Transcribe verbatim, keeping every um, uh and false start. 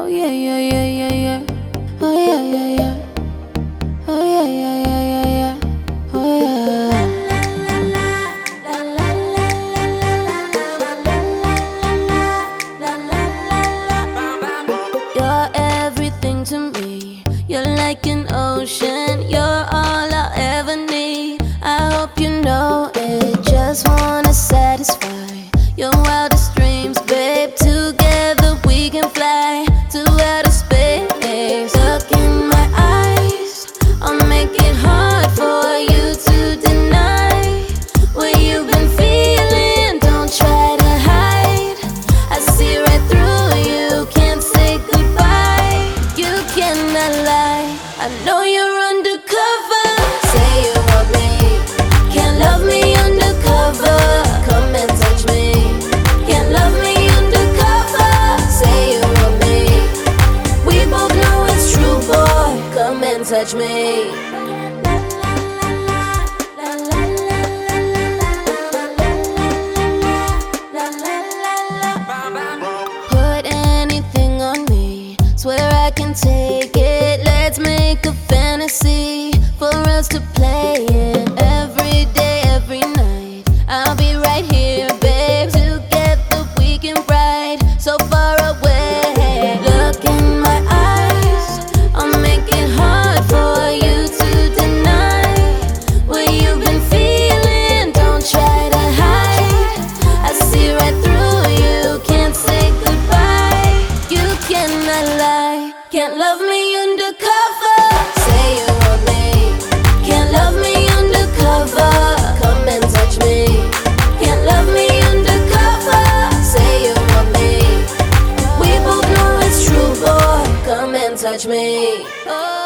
yeah, yeah, yeah, yeah, yeah. Oh yeah, yeah, yeah. Oh yeah, yeah, yeah, yeah, yeah. Oh yeah. You're everything to me. You're like an ocean. You're all I'll ever need. I hope you know it. Just wanna satisfy your wildest dreams, babe. Together we can fly to outer space. Look in my eyes, I'll make it hard for you to deny what you've been feeling. Don't try to hide. I see right through you. Can't say goodbye. You cannot lie. I know you're undercover. Say you want me. Can't love me undercover. Come and touch me. Can't love me undercover. Say you want me. We both know it's true, boy. Come and touch me. Put anything on me. Swear I can take it. Let's make a fantasy for us to play in. Every day, every night, I'll be right here, babe. Together we can ride so far away. Look in my eyes, I'll make it hard for you to deny what you've been feeling. Don't try to hide. I see right through you. Can't say goodbye. You cannot lie. Can't love me undercover. Say you want me. Can't love me undercover. Come and touch me. Can't love me undercover. Say you want me. We both know it's true, boy. Come and touch me. Oh.